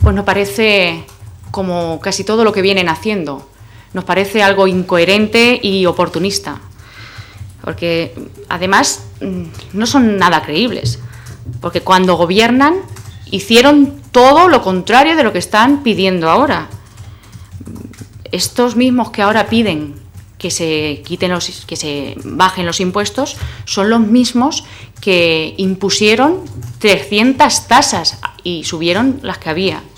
Pues nos parece, como casi todo lo que vienen haciendo, nos parece algo incoherente y oportunista, porque además no son nada creíbles, porque cuando gobiernan hicieron todo lo contrario de lo que están pidiendo ahora. Estos mismos que ahora piden que se bajen los impuestos son los mismos que impusieron 300 tasas y subieron las que había.